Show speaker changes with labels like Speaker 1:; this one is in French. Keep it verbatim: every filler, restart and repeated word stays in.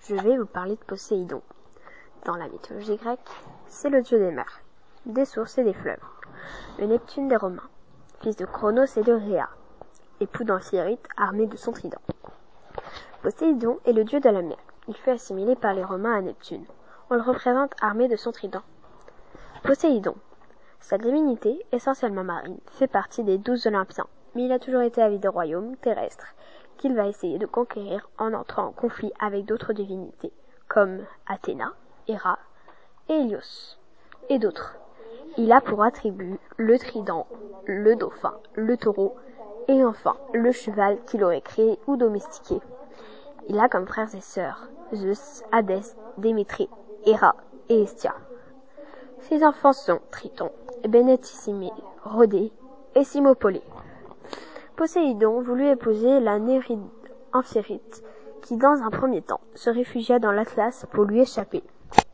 Speaker 1: je vais vous parler de Poséidon. Dans la mythologie grecque, c'est le dieu des mers, des sources et des fleuves, le Neptune des Romains, fils de Cronos et de Rhea, époux d'Amphitrite armé de son trident. Poséidon est le dieu de la mer. Il fut assimilé par les Romains à Neptune. On le représente armé de son trident. Poséidon, sa divinité, essentiellement marine, fait partie des douze Olympiens, mais il a toujours été avide des royaumes terrestres, qu'il va essayer de conquérir en entrant en conflit avec d'autres divinités, comme Athéna, Héra et Hélios, et d'autres. Il a pour attribut le trident, le dauphin, le taureau, et enfin le cheval qu'il aurait créé ou domestiqué. Il a comme frères et sœurs Zeus, Hadès, Démétrée, Héra et Hestia. Ses enfants sont Triton, Bénéticimée, Rhodé et Cymopolée. Poséidon voulut épouser la Néride Amphitrite, qui dans un premier temps se réfugia dans l'Atlas pour lui échapper.